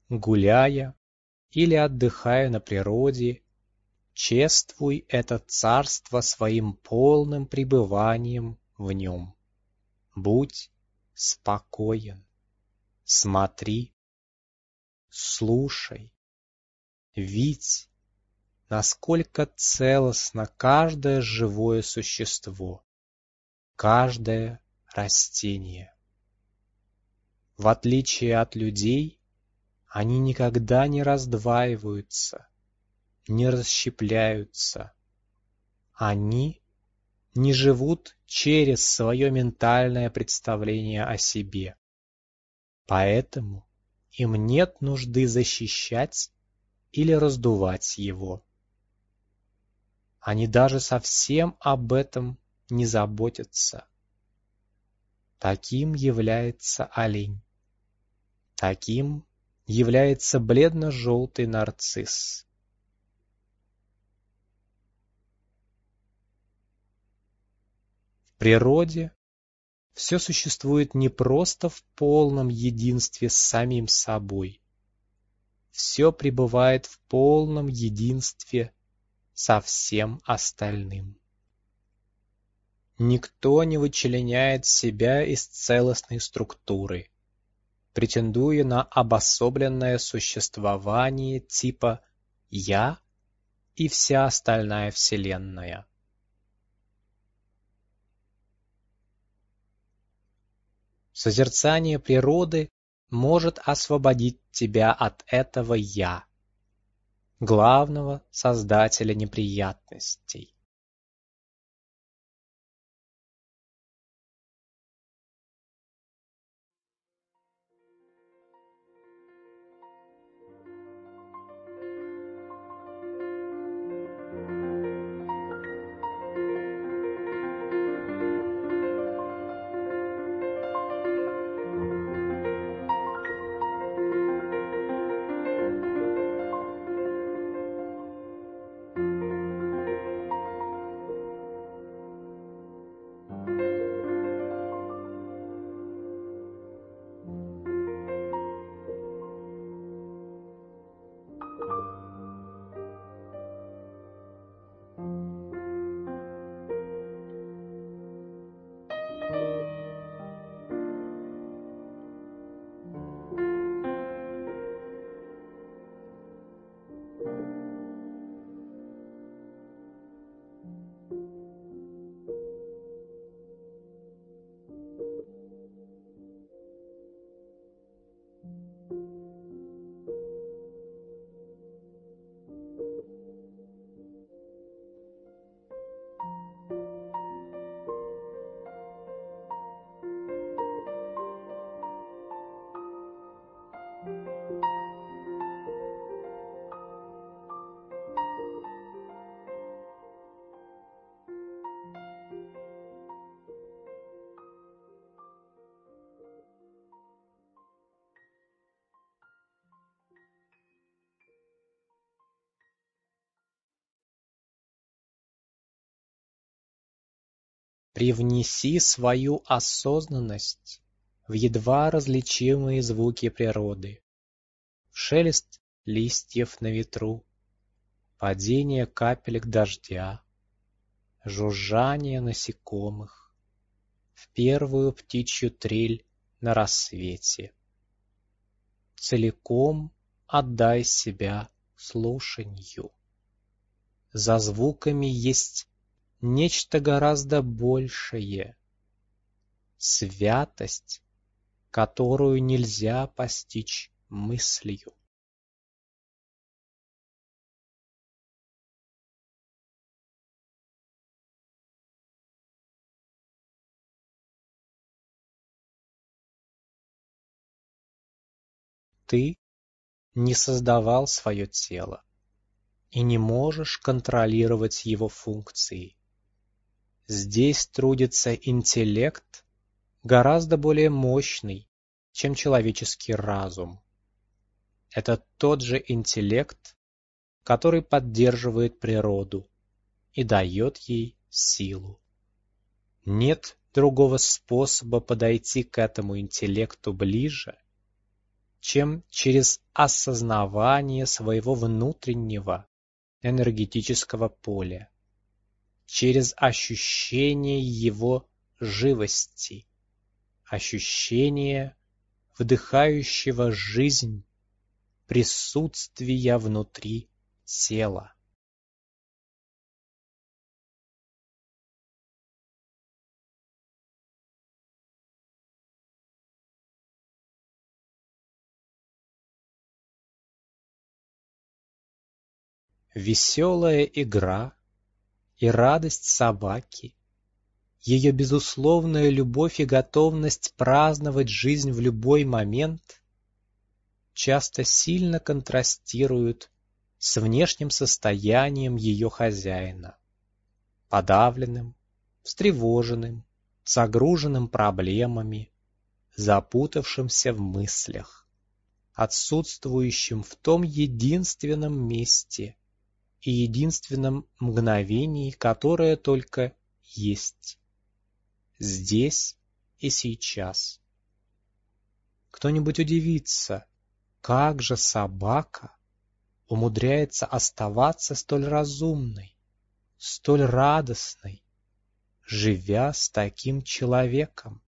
Гуляя или отдыхая на природе, чествуй это царство своим полным пребыванием в нем. Будь спокоен, смотри, слушай, видь, насколько целостно каждое живое существо, каждое растение. В отличие от людей, они никогда не раздваиваются, не расщепляются. Они не живут через свое ментальное представление о себе. Поэтому им нет нужды защищать или раздувать его. Они даже совсем об этом не заботятся. Таким является олень. Таким является бледно-желтый нарцисс. В природе все существует не просто в полном единстве с самим собой. Все пребывает в полном единстве со всем остальным. Никто не вычленяет себя из целостной структуры, претендуя на обособленное существование типа «я» и вся остальная Вселенная. Созерцание природы может освободить тебя от этого «я», главного создателя неприятностей. Привнеси свою осознанность в едва различимые звуки природы, в шелест листьев на ветру, падение капелек дождя, жужжание насекомых, в первую птичью трель на рассвете. Целиком отдай себя слушанью. За звуками есть нечто гораздо большее, святость, которую нельзя постичь мыслью. Ты не создавал свое тело и не можешь контролировать его функции. Здесь трудится интеллект, гораздо более мощный, чем человеческий разум. Это тот же интеллект, который поддерживает природу и дает ей силу. Нет другого способа подойти к этому интеллекту ближе, чем через осознавание своего внутреннего энергетического поля, через ощущение его живости, ощущение вдыхающего жизнь присутствия внутри тела. Веселая игра и радость собаки, ее безусловная любовь и готовность праздновать жизнь в любой момент часто сильно контрастируют с внешним состоянием ее хозяина, подавленным, встревоженным, загруженным проблемами, запутавшимся в мыслях, отсутствующим в том единственном месте и единственном мгновении, которое только есть, здесь и сейчас. Кто-нибудь удивится, как же собака умудряется оставаться столь разумной, столь радостной, живя с таким человеком.